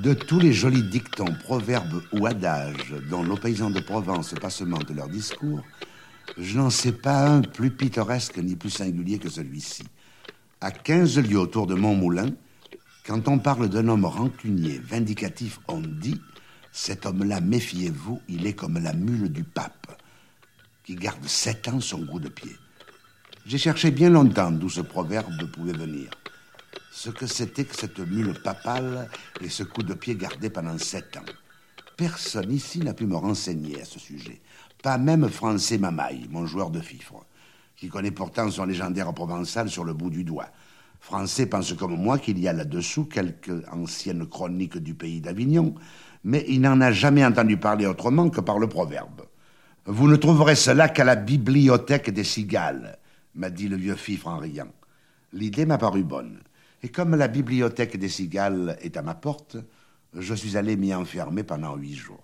De tous les jolis dictons, proverbes ou adages dont nos paysans de Provence passementent leur discours, je n'en sais pas un plus pittoresque ni plus singulier que celui-ci. À 15 lieues autour de Montmoulin, quand on parle d'un homme rancunier, vindicatif, on dit « cet homme-là, méfiez-vous, il est comme la mule du pape, qui garde 7 ans son goût de pied ». J'ai cherché bien longtemps d'où ce proverbe pouvait venir. Ce que c'était que cette mule papale et ce coup de pied gardé pendant 7 ans. Personne ici n'a pu me renseigner à ce sujet. Pas même Francais Mamaille, mon joueur de fifre, qui connaît pourtant son légendaire provençal sur le bout du doigt. Francais pense comme moi qu'il y a là-dessous quelques anciennes chroniques du pays d'Avignon, mais il n'en a jamais entendu parler autrement que par le proverbe. « Vous ne trouverez cela qu'à la bibliothèque des cigales », m'a dit le vieux fifre en riant. L'idée m'a paru bonne. Et comme la bibliothèque des cigales est à ma porte, je suis allé m'y enfermer pendant 8 jours.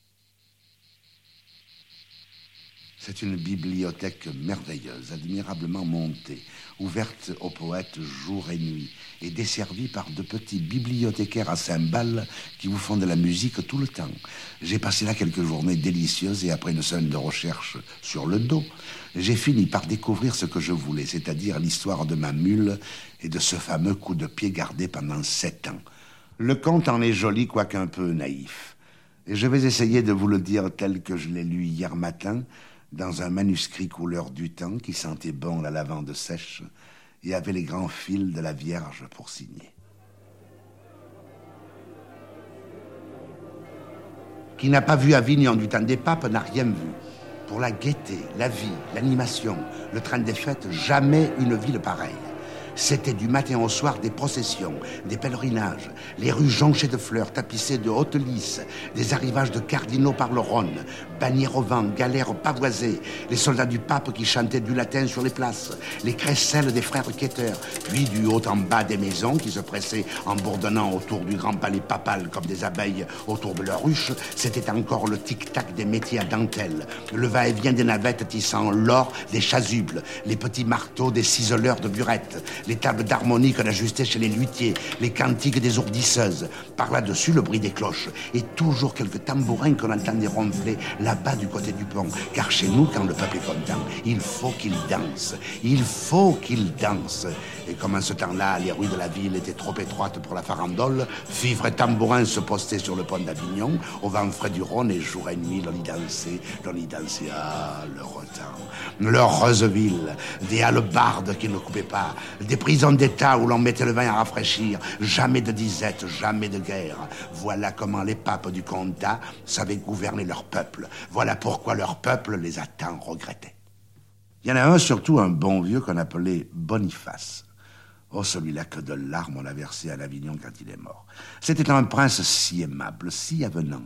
C'est une bibliothèque merveilleuse, admirablement montée, ouverte aux poètes jour et nuit, et desservie par de petits bibliothécaires à cymbales qui vous font de la musique tout le temps. J'ai passé là quelques journées délicieuses et après une semaine de recherche sur le dos, j'ai fini par découvrir ce que je voulais, c'est-à-dire l'histoire de ma mule et de ce fameux coup de pied gardé pendant 7 ans. Le conte en est joli, quoique un peu naïf. Et je vais essayer de vous le dire tel que je l'ai lu hier matin, dans un manuscrit couleur du temps qui sentait bon la lavande sèche et avait les grands fils de la Vierge pour signer. Qui n'a pas vu Avignon du temps des papes n'a rien vu. Pour la gaieté, la vie, l'animation, le train des fêtes, jamais une ville pareille. C'était du matin au soir des processions, des pèlerinages, les rues jonchées de fleurs, tapissées de hautes lys, des arrivages de cardinaux par le Rhône, bannières au vent, galères pavoisées, les soldats du pape qui chantaient du latin sur les places, les crécelles des frères quêteurs, puis du haut en bas des maisons qui se pressaient en bourdonnant autour du grand palais papal comme des abeilles autour de leur ruche. C'était encore le tic-tac des métiers à dentelle, le va-et-vient des navettes tissant l'or des chasubles, les petits marteaux des ciseleurs de burettes, les tables d'harmonie qu'on ajustait chez les luthiers, les cantiques des ourdisseuses, par là-dessus le bruit des cloches, et toujours quelques tambourins qu'on entendait ronfler là-bas du côté du pont. Car chez nous, quand le peuple est content, il faut qu'il danse. Il faut qu'il danse. Et comme en ce temps-là, les rues de la ville étaient trop étroites pour la farandole, fifre et tambourin se postaient sur le pont d'Avignon, au vent frais du Rhône, et jour et nuit, l'on y dansait, ah, le temps. L'heureuse ville, des hallebardes qui ne coupaient pas, des prisons d'État où l'on mettait le vin à rafraîchir, jamais de disette, jamais de guerre. Voilà comment les papes du Comtat savaient gouverner leur peuple. Voilà pourquoi leur peuple les a tant regrettés. Il y en a un, surtout un bon vieux qu'on appelait Boniface. Oh, celui-là, que de larmes on a versé à l'Avignon quand il est mort. C'était un prince si aimable, si avenant.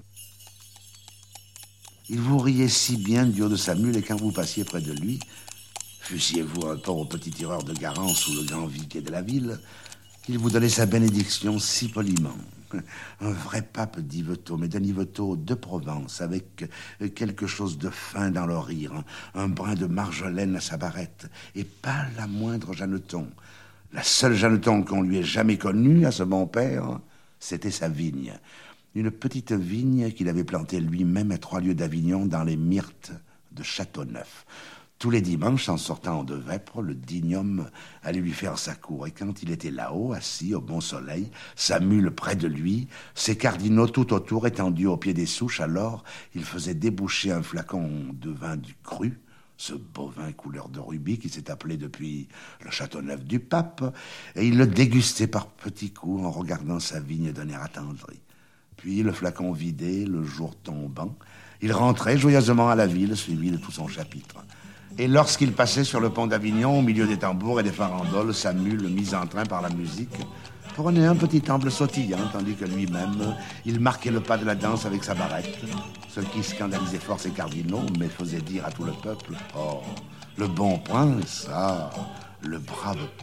Il vous riait si bien du haut de sa mule, et quand vous passiez près de lui, fussiez-vous un pauvre petit tireur de Garance ou le grand vicaire de la ville, il vous donnait sa bénédiction si poliment. Un vrai pape d'Yvetot, mais d'un Yvetot de Provence, avec quelque chose de fin dans le rire, un brin de marjolaine à sa barrette, et pas la moindre Jeanneton. La seule Jeanneton qu'on lui ait jamais connue, à ce bon père, c'était sa vigne. Une petite vigne qu'il avait plantée lui-même à 3 lieues d'Avignon, dans les myrtes de Châteauneuf. Tous les dimanches, en sortant de Vêpres, le digne homme allait lui faire sa cour. Et quand il était là-haut, assis au bon soleil, sa mule près de lui, ses cardinaux tout autour étendus au pied des souches, alors il faisait déboucher un flacon de vin du cru, ce beau vin couleur de rubis qui s'est appelé depuis le Châteauneuf du Pape, et il le dégustait par petits coups en regardant sa vigne d'un air attendri. Puis, le flacon vidé, le jour tombant, il rentrait joyeusement à la ville, suivi de tout son chapitre. Et lorsqu'il passait sur le pont d'Avignon, au milieu des tambours et des farandoles, sa mule, mise en train par la musique, prenait un petit amble sautillant, tandis que lui-même, il marquait le pas de la danse avec sa barrette, ce qui scandalisait fort ses cardinaux, mais faisait dire à tout le peuple, « Oh, le bon prince, ah, le brave pape !»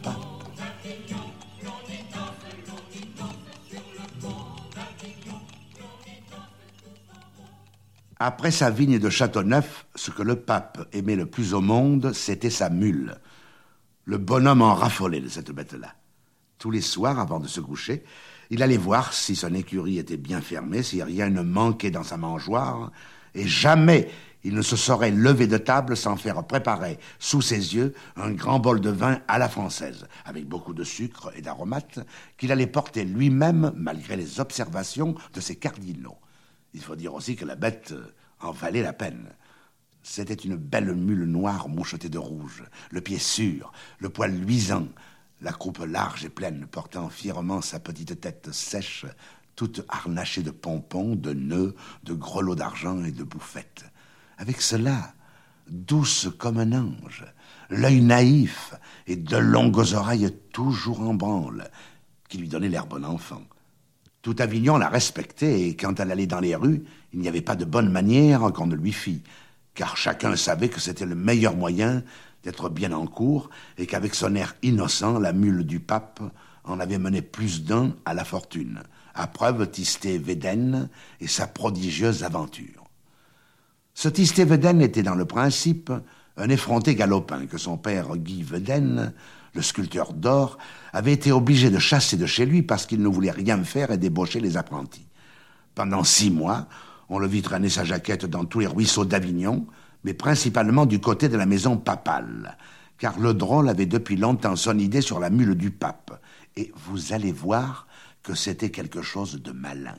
Après sa vigne de Châteauneuf, ce que le pape aimait le plus au monde, c'était sa mule. Le bonhomme en raffolait de cette bête-là. Tous les soirs, avant de se coucher, Il allait voir si son écurie était bien fermée, si rien ne manquait dans sa mangeoire, et jamais il ne se serait levé de table sans faire préparer sous ses yeux un grand bol de vin à la française, avec beaucoup de sucre et d'aromates, qu'il allait porter lui-même malgré les observations de ses cardinaux. Il faut dire aussi que la bête en valait la peine. C'était une belle mule noire mouchetée de rouge, le pied sûr, le poil luisant, la croupe large et pleine, portant fièrement sa petite tête sèche, toute harnachée de pompons, de nœuds, de grelots d'argent et de bouffettes. Avec cela, douce comme un ange, l'œil naïf et de longues oreilles toujours en branle, qui lui donnaient l'air bon enfant. Tout Avignon la respectait, et quand elle allait dans les rues, il n'y avait pas de bonne manière qu'on ne lui fît, car chacun savait que c'était le meilleur moyen d'être bien en cour, et qu'avec son air innocent, la mule du pape en avait mené plus d'un à la fortune, à preuve Tistet Védène et sa prodigieuse aventure. Ce Tistet Védène était dans le principe un effronté galopin que son père Guy Védène, le sculpteur d'or, avait été obligé de chasser de chez lui parce qu'il ne voulait rien faire et débaucher les apprentis. Pendant 6 mois, on le vit traîner sa jaquette dans tous les ruisseaux d'Avignon, mais principalement du côté de la maison papale, car le drôle avait depuis longtemps son idée sur la mule du pape, et vous allez voir que c'était quelque chose de malin.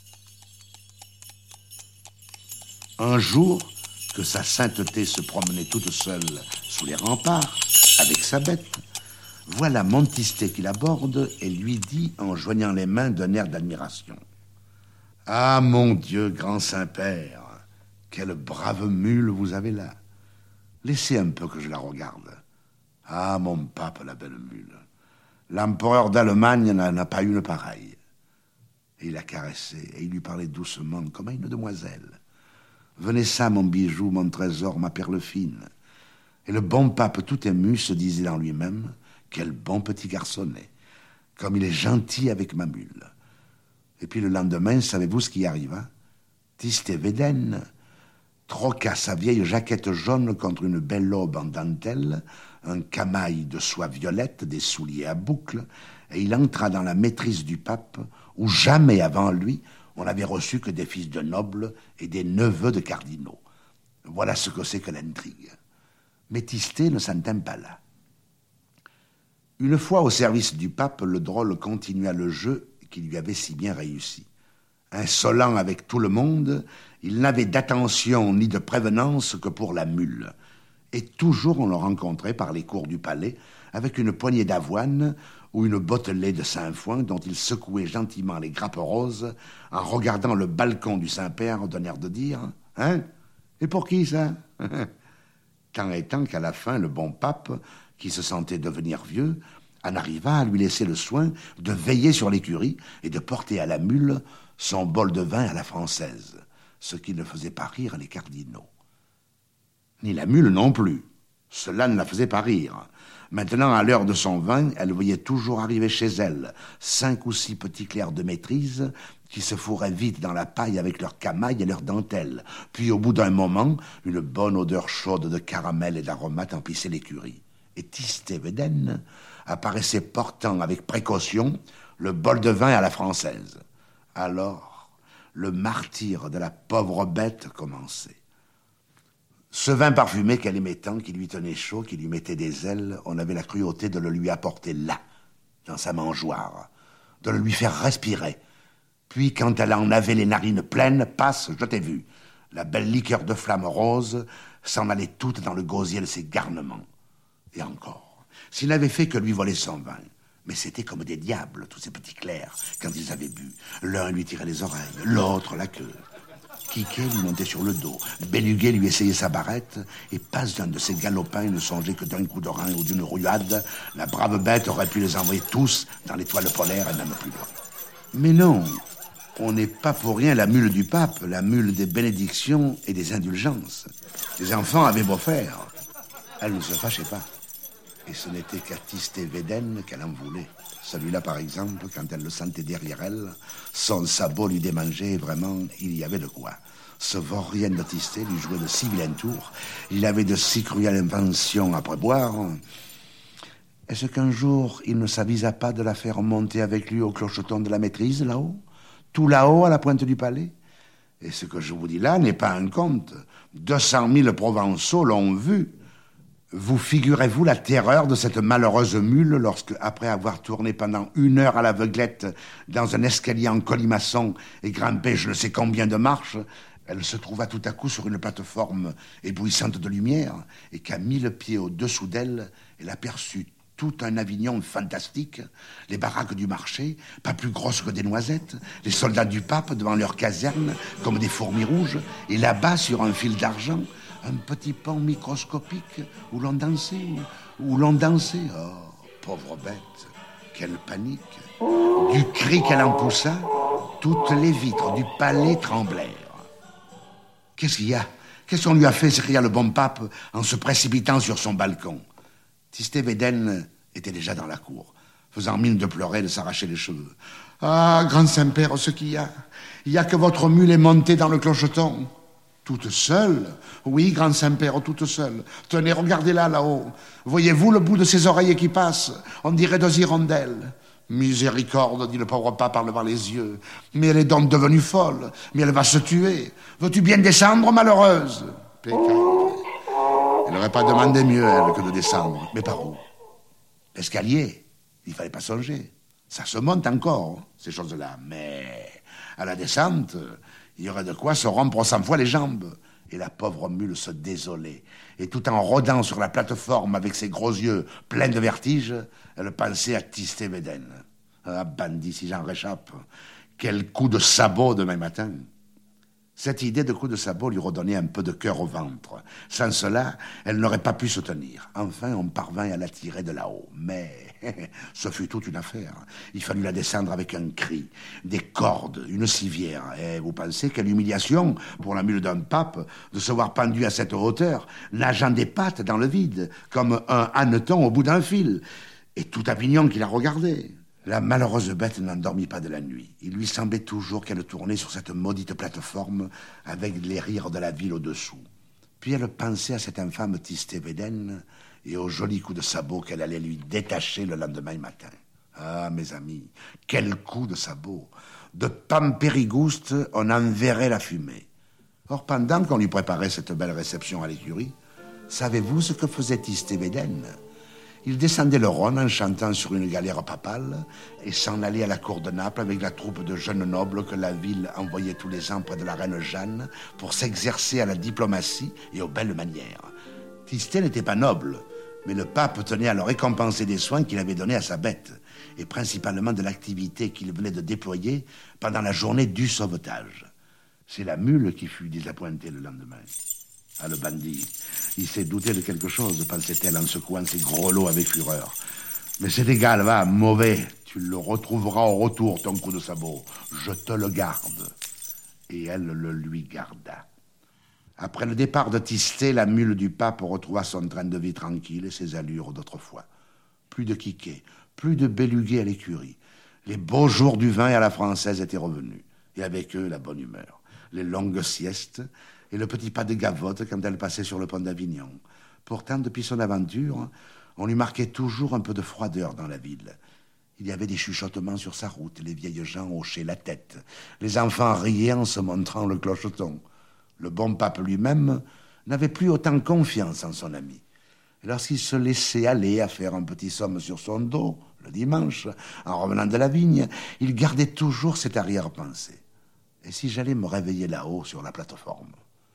Un jour, que sa sainteté se promenait toute seule sous les remparts, avec sa bête, voilà Montistet qui l'aborde et lui dit, en joignant les mains d'un air d'admiration: « Ah, mon Dieu, grand Saint-Père, quelle brave mule vous avez là. Laissez un peu que je la regarde. Ah, mon pape, la belle mule. L'empereur d'Allemagne n'en a pas une pareille. » Et il la caressait, et il lui parlait doucement, comme à une demoiselle. « Venez ça, mon bijou, mon trésor, ma perle fine. » Et le bon pape, tout ému, se disait dans lui-même: « Quel bon petit garçonnet, comme il est gentil avec ma mule. » Et puis le lendemain, savez-vous ce qui arriva? Tistet Védène troqua sa vieille jaquette jaune contre une belle aube en dentelle, un camail de soie violette, des souliers à boucles, et il entra dans la maîtrise du pape, où jamais avant lui on n'avait reçu que des fils de nobles et des neveux de cardinaux. Voilà ce que c'est que l'intrigue. Mais Tistet ne s'en tint pas là. Une fois au service du pape, le drôle continua le jeu qui lui avait si bien réussi. Insolent avec tout le monde, il n'avait d'attention ni de prévenance que pour la mule. Et toujours on le rencontrait par les cours du palais avec une poignée d'avoine ou une bottelée de Saint-Foin dont il secouait gentiment les grappes roses en regardant le balcon du Saint-Père d'un air de dire: « Hein? Et pour qui ça ?» Tant et tant qu'à la fin, le bon pape, qui se sentait devenir vieux, en arriva à lui laisser le soin de veiller sur l'écurie et de porter à la mule son bol de vin à la française, ce qui ne faisait pas rire les cardinaux. Ni la mule non plus. Cela ne la faisait pas rire. Maintenant, à l'heure de son vin, elle voyait toujours arriver chez elle 5 ou 6 petits clercs de maîtrise qui se fourraient vite dans la paille avec leurs camailles et leurs dentelles. Puis, au bout d'un moment, une bonne odeur chaude de caramel et d'aromates emplissait l'écurie. Et Tistet Védène apparaissait portant avec précaution le bol de vin à la française. Alors, le martyre de la pauvre bête commençait. Ce vin parfumé qu'elle aimait tant, qui lui tenait chaud, qui lui mettait des ailes, on avait la cruauté de le lui apporter là, dans sa mangeoire, de le lui faire respirer. Puis, quand elle en avait les narines pleines, passe, je t'ai vu, la belle liqueur de flamme rose s'en allait toute dans le gosier de ses garnements. Et encore, s'il n'avait fait que lui voler son vin, mais c'était comme des diables, tous ces petits clercs, quand ils avaient bu. L'un lui tirait les oreilles, l'autre la queue. Quiquet lui montait sur le dos, Béluguet lui essayait sa barrette, et pas un de ces galopins ne songeait que d'un coup de rein ou d'une rouillade, la brave bête aurait pu les envoyer tous dans l'étoile polaire et même plus loin. Mais non, on n'est pas pour rien la mule du pape, la mule des bénédictions et des indulgences. Les enfants avaient beau faire, elle ne se fâchait pas. Et ce n'était qu'à Tistet Védène qu'elle en voulait. Celui-là, par exemple, quand elle le sentait derrière elle, son sabot lui démangeait, et vraiment, il y avait de quoi. Ce vaurien de Tistet lui jouait de si vilains tours, il avait de si cruelles inventions à prévoir. Est-ce qu'un jour, il ne s'avisa pas de la faire monter avec lui au clocheton de la maîtrise, là-haut? Tout là-haut, à la pointe du palais? Et ce que je vous dis là n'est pas un conte. 200 000 Provençaux l'ont vu. Vous figurez-vous la terreur de cette malheureuse mule lorsque, après avoir tourné pendant 1 heure à l'aveuglette dans un escalier en colimaçon et grimpé je ne sais combien de marches, elle se trouva tout à coup sur une plateforme éblouissante de lumière et qu'à 1000 pieds au-dessous d'elle, elle aperçut tout un Avignon fantastique, les baraques du marché, pas plus grosses que des noisettes, les soldats du pape devant leur caserne, comme des fourmis rouges, et là-bas, sur un fil d'argent, un petit pont microscopique où l'on dansait, où l'on dansait. Oh, pauvre bête, quelle panique. Du cri qu'elle en poussa, toutes les vitres du palais tremblèrent. Qu'est-ce qu'il y a? Qu'est-ce qu'on lui a fait? S'écria le bon pape en se précipitant sur son balcon. Tistet Védène était déjà dans la cour, faisant mine de pleurer et de s'arracher les cheveux. « Ah, grand Saint-Père, ce qu'il y a. Il y a que votre mule est montée dans le clocheton. » « Toute seule? Oui, grand Saint-Père, toute seule. Tenez, regardez-la là-haut. Voyez-vous le bout de ses oreilles qui passe? On dirait 2 hirondelles. » « Miséricorde, dit le pauvre pape en levant les yeux. Mais elle est donc devenue folle. Mais elle va se tuer. Veux-tu bien descendre, malheureuse? » Pécaille. Elle n'aurait pas demandé mieux, elle, que de descendre. Mais par où? L'escalier. Il fallait pas songer. Ça se monte encore, ces choses-là. Mais à la descente, il y aurait de quoi se rompre 100 fois les jambes. Et la pauvre mule se désolait. Et tout en rôdant sur la plateforme avec ses gros yeux pleins de vertige, elle pensait à Tistet Védène. Ah, bandit, si j'en réchappe. Quel coup de sabot demain matin. Cette idée de coup de sabot lui redonnait un peu de cœur au ventre. Sans cela, elle n'aurait pas pu se tenir. Enfin, on parvint à la tirer de là-haut. Mais ce fut toute une affaire. Il fallut la descendre avec un cri, des cordes, une civière. Et vous pensez quelle humiliation pour la mule d'un pape de se voir pendue à cette hauteur, nageant des pattes dans le vide, comme un hanneton au bout d'un fil. Et tout Avignon qui la regardait. La malheureuse bête n'endormit pas de la nuit. Il lui semblait toujours qu'elle tournait sur cette maudite plateforme avec les rires de la ville au-dessous. Puis elle pensait à cette infâme Tistet Védène et au joli coup de sabot qu'elle allait lui détacher le lendemain matin. Ah, mes amis, quel coup de sabot! De Pampérigouste, on en verrait la fumée. Or, pendant qu'on lui préparait cette belle réception à l'écurie, savez-vous ce que faisait Tistet Védène? Il descendait le Rhône en chantant sur une galère papale et s'en allait à la cour de Naples avec la troupe de jeunes nobles que la ville envoyait tous les ans près de la reine Jeanne pour s'exercer à la diplomatie et aux belles manières. Tistet n'était pas noble, mais le pape tenait à le récompenser des soins qu'il avait donnés à sa bête, et principalement de l'activité qu'il venait de déployer pendant la journée du sauvetage. C'est la mule qui fut désappointée le lendemain. Ah, le bandit, il s'est douté de quelque chose, pensait-elle en secouant ses gros lots avec fureur. Mais c'est égal, va, mauvais, tu le retrouveras au retour, ton coup de sabot. Je te le garde. Et elle le lui garda. Après le départ de Tistet, la mule du pape retrouva son train de vie tranquille et ses allures d'autrefois. Plus de quiquets, plus de bélugués à l'écurie. Les beaux jours du vin et à la française étaient revenus. Et avec eux, la bonne humeur. Les longues siestes et le petit pas de gavotte quand elle passait sur le pont d'Avignon. Pourtant, depuis son aventure, on lui marquait toujours un peu de froideur dans la ville. Il y avait des chuchotements sur sa route, les vieilles gens hochaient la tête. Les enfants riaient en se montrant le clocheton. Le bon pape lui-même n'avait plus autant confiance en son ami. Et lorsqu'il se laissait aller à faire un petit somme sur son dos, le dimanche, en revenant de la vigne, il gardait toujours cette arrière-pensée. Et si j'allais me réveiller là-haut sur la plateforme?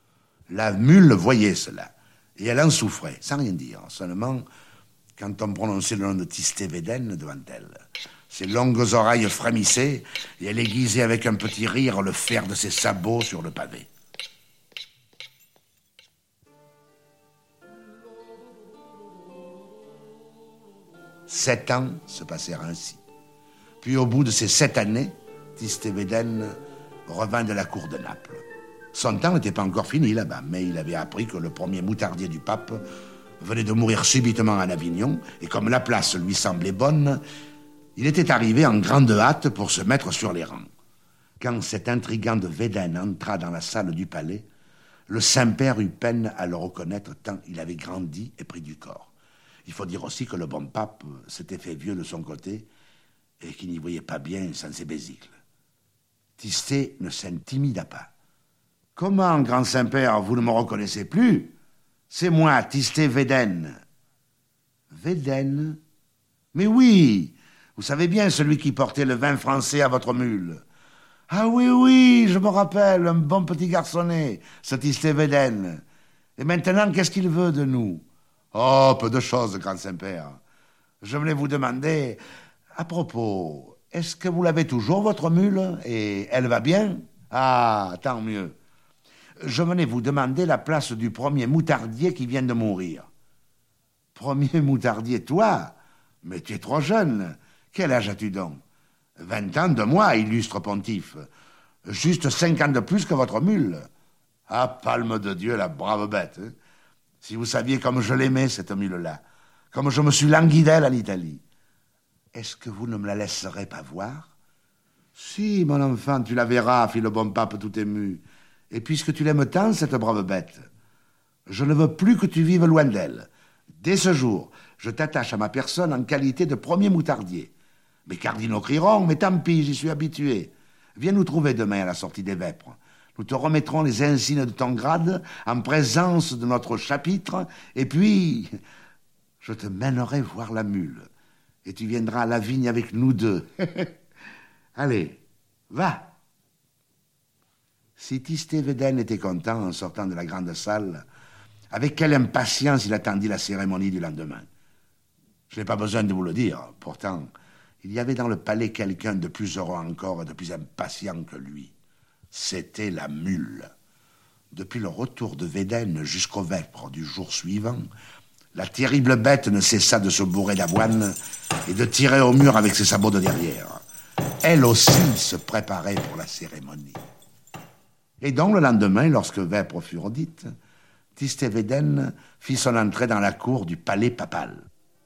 La mule voyait cela, et elle en souffrait, sans rien dire, seulement quand on prononçait le nom de Tistet Védène devant elle. Ses longues oreilles frémissaient, et elle aiguisait avec un petit rire le fer de ses sabots sur le pavé. Sept ans se passèrent ainsi. Puis au bout de ces 7 années, Tistet Védène revint de la cour de Naples. Son temps n'était pas encore fini là-bas, mais il avait appris que le premier moutardier du pape venait de mourir subitement en Avignon, et comme la place lui semblait bonne, il était arrivé en grande hâte pour se mettre sur les rangs. Quand cet intrigant de Védène entra dans la salle du palais, le Saint-Père eut peine à le reconnaître tant il avait grandi et pris du corps. Il faut dire aussi que le bon pape s'était fait vieux de son côté et qu'il n'y voyait pas bien sans ses bésicles. Tistet ne s'intimida pas. « Comment, grand Saint-Père, vous ne me reconnaissez plus? C'est moi, Tistet Védène. »« Védène? Mais oui, vous savez bien celui qui portait le vin français à votre mule. »« Ah oui, oui, je me rappelle, un bon petit garçonnet, ce Tistet Védène. Et maintenant, qu'est-ce qu'il veut de nous? » ?»« Oh, peu de choses, grand Saint-Père. Je voulais vous demander, à propos, est-ce que vous l'avez toujours, votre mule, et elle va bien? Ah, tant mieux. Je venais vous demander la place du premier moutardier qui vient de mourir. »« Premier moutardier, toi? Mais tu es trop jeune. Quel âge as-tu donc? » ?»« 20 ans de moi, illustre pontife. Juste 5 ans de plus que votre mule. » »« Ah, palme de Dieu, la brave bête. Hein. Si vous saviez comme je l'aimais, cette mule-là. Comme je me suis langui d'elle en Italie. Est-ce que vous ne me la laisserez pas voir? »« Si, mon enfant, tu la verras, fit le bon pape tout ému. Et puisque tu l'aimes tant, cette brave bête, je ne veux plus que tu vives loin d'elle. Dès ce jour, je t'attache à ma personne en qualité de premier moutardier. Mes cardinaux crieront, mais tant pis, j'y suis habitué. Viens nous trouver demain à la sortie des Vêpres. Nous te remettrons les insignes de ton grade en présence de notre chapitre, et puis je te mènerai voir la mule, et tu viendras à la vigne avec nous deux. Allez, va. » Si Tistet Védène était content en sortant de la grande salle, avec quelle impatience il attendit la cérémonie du lendemain. Je n'ai pas besoin de vous le dire, pourtant, il y avait dans le palais quelqu'un de plus heureux encore et de plus impatient que lui. C'était la mule. Depuis le retour de Védène jusqu'aux Vêpres du jour suivant, la terrible bête ne cessa de se bourrer d'avoine et de tirer au mur avec ses sabots de derrière. Elle aussi se préparait pour la cérémonie. Et donc, le lendemain, lorsque Vêpres furent dites, Tistet Védène fit son entrée dans la cour du palais papal.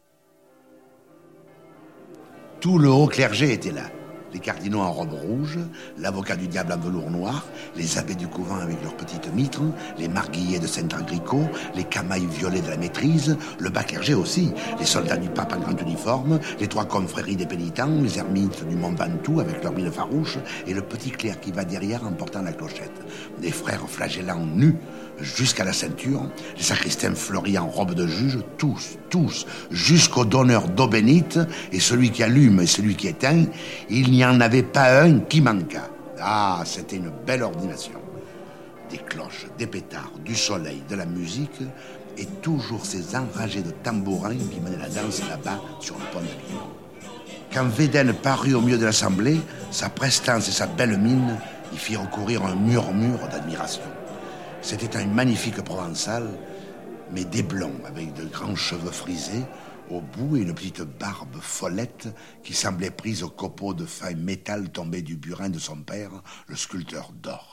Tout le haut clergé était là. Les cardinaux en robe rouge, l'avocat du diable en velours noir, les abbés du couvent avec leurs petites mitres, les marguilliers de Saint-Engricot, les camailles violets de la maîtrise, le bas clergé aussi, les soldats du pape en grand uniforme, les 3 confréries des pénitents, les ermites du Mont Ventoux avec leurs mines farouches, et le petit clerc qui va derrière en portant la clochette. Des frères flagellants nus jusqu'à la ceinture, les sacristains fleuris en robe de juge, tous, jusqu'au donneur d'eau bénite, et celui qui allume et celui qui éteint, il n'y en avait pas un qui manqua. Ah, c'était une belle ordination. Des cloches, des pétards, du soleil, de la musique, et toujours ces enragés de tambourins qui menaient la danse là-bas sur le pont d'Avignon. Quand Védène parut au milieu de l'assemblée, sa prestance et sa belle mine y firent courir un murmure d'admiration. C'était un magnifique provençal, mais des blonds, avec de grands cheveux frisés, au bout et une petite barbe follette qui semblait prise au copeau de fin métal tombé du burin de son père, le sculpteur d'or.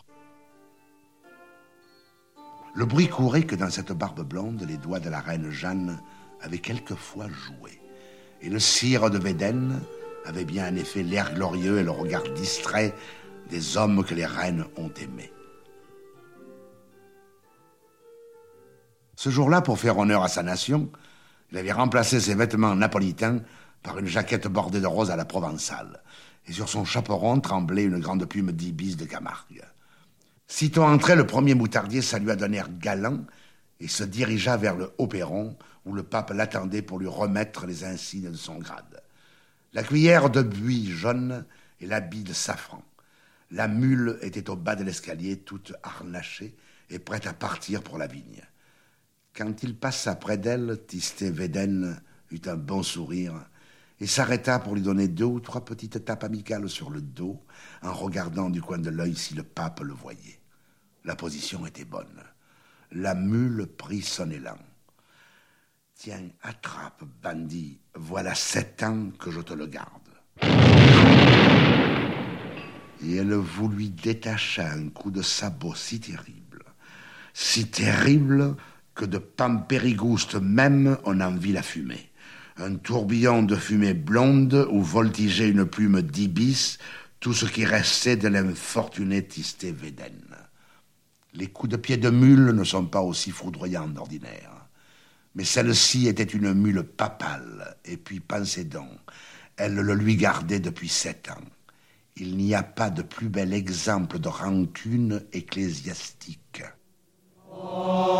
Le bruit courait que dans cette barbe blonde, les doigts de la reine Jeanne avaient quelquefois joué. Et le sire de Védène avait bien en effet l'air glorieux et le regard distrait des hommes que les reines ont aimés. Ce jour-là, pour faire honneur à sa nation, il avait remplacé ses vêtements napolitains par une jaquette bordée de rose à la provençale, et sur son chaperon tremblait une grande plume d'ibis de Camargue. Sitôt entré, le premier moutardier salua d'un air galant et se dirigea vers le haut perron où le pape l'attendait pour lui remettre les insignes de son grade. La cuillère de buis jaune et l'habit de safran. La mule était au bas de l'escalier, toute harnachée et prête à partir pour la vigne. Quand il passa près d'elle, Tistet Védène eut un bon sourire et s'arrêta pour lui donner 2 ou 3 petites tapes amicales sur le dos en regardant du coin de l'œil si le pape le voyait. La position était bonne. La mule prit son élan. « Tiens, attrape, bandit, voilà 7 ans que je te le garde. » Et elle vous lui détacha un coup de sabot si terrible que de Pampérigouste même on en vit la fumée. Un tourbillon de fumée blonde où voltigeait une plume d'ibis, tout ce qui restait de l'infortuné Tistet Védène. Les coups de pied de mule ne sont pas aussi foudroyants d'ordinaire. Mais celle-ci était une mule papale, et puis pensez donc, elle le lui gardait depuis 7 ans. Il n'y a pas de plus bel exemple de rancune ecclésiastique. Oh.